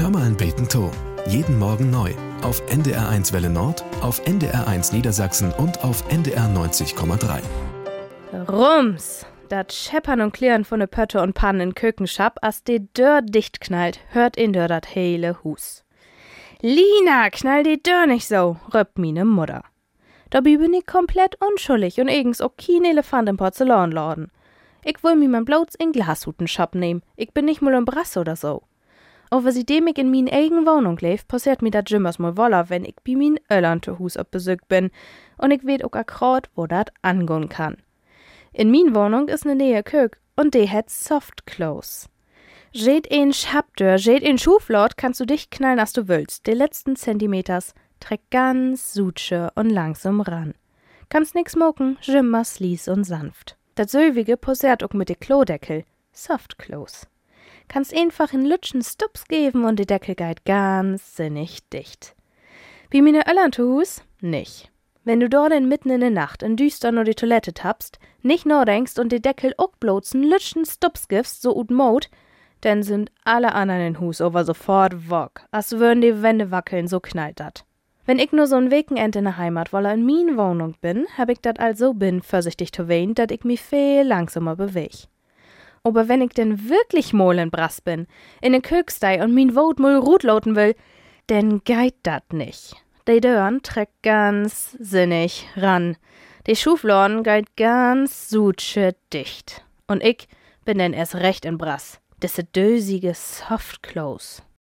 Hör mal ein Beten to. Jeden Morgen neu. Auf NDR1 Welle Nord, auf NDR1 Niedersachsen und auf NDR 90,3. Rums! Dat Scheppern und Klirren von de Pötte und Pannen in Kökenschap, as de Dörr dicht knallt, hört in Dörr dat hele Hus. Lina, knall die Dörr nicht so, röppt mine Mutter. Dabei bin ich komplett unschuldig und eigens auch kein Elefant im Porzellanladen. Ich will mir mein Bloß in Glashutenschap nehmen, ich bin nicht mal im Brass oder so. Aber seitdem ich in min eigen Wohnung leb, passiert mir dat jimmers mal woller, wenn ich bei min Ölantehus auf Besuch bin. Und ich weet auch akkurat, wo dat angehen kann. In min Wohnung ist ne neue Kök und die hat Soft Close. Jed ein Schabtür, jed ein Schuflot kannst du dich knallen, als du willst. Die letzten Zentimeters trägt ganz sutsche und langsam ran. Kannst nix mucken, jimmers lies und sanft. Dat Sölwige posiert auch mit de Klodeckel. Soft Close. Kannst einfach in Lütschen Stups geben und die Deckel geht ganz sinnig dicht. Wie mine Ölantehus? Nicht. Wenn du dort mitten in der Nacht in düster nur die Toilette tappst, nicht nur denkst und die Deckel auch bloßen Lütschen Stups gibst, so ut Mode, dann sind alle anderen in Hus over sofort wog, als würden die Wände wackeln, so knallt dat. Wenn ich nur so ein Wochenend in der Heimat wolle in min Wohnung bin, hab ich dat also vorsichtig zu wein, dat ich mich viel langsamer beweg. Aber wenn ich denn wirklich mal in Brass bin, in den Kökstei und min Wot mal rutloten will, dann geht dat nicht. Die Dörren trägt ganz sinnig ran. Die Schufladen geht ganz sutsche dicht. Und ich bin denn erst recht in Brass. Disse dösige Soft Close.